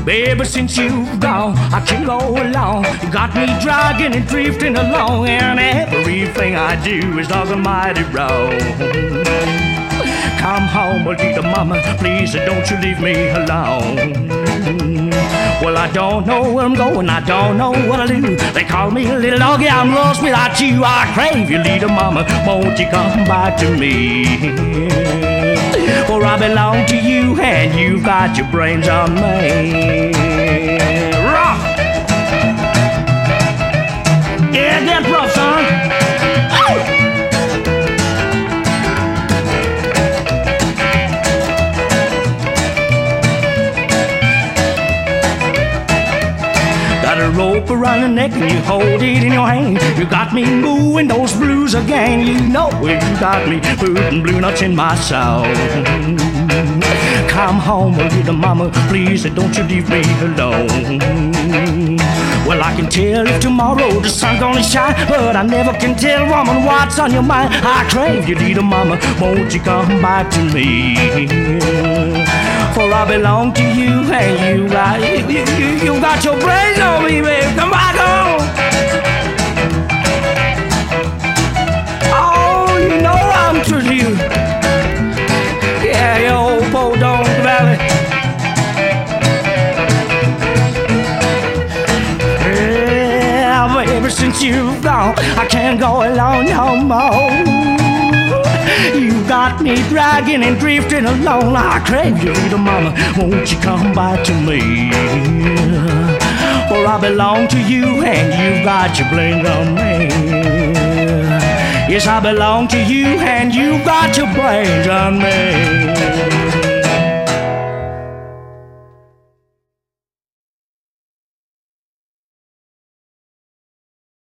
Baby, since you've gone, I can't go along. You got me dragging and drifting along, and everything I do is doggone mighty wrong. Come home, little mama, please don't you leave me alone. Well, I don't know where I'm going, I don't know what to do. They call me a little doggy, I'm lost without you. I crave you, little mama, won't you come back to me? For I belong to you and you've got your brains on me. Rock! Yeah, that's rough, son. Got a rope around your neck and you hold it in your hand. You got me moving those blues again. You know it, you got me putting blue nuts in my soul. Come home, little mama, please don't you leave me alone. Well, I can tell if tomorrow the sun's gonna shine, but I never can tell, woman, what's on your mind. I crave you, little mama, won't you come back to me? For I belong to you and you got your brains on me, babe. Come back home. Oh, you know I'm true to you. Yeah, your old Podunk Valley. Yeah, baby, since you've gone, I can't go alone no more. You got me dragging and drifting along. I crave you, little mama, won't you come back to me? For I belong to you and you've got your brains on me. Yes, I belong to you and you've got your brains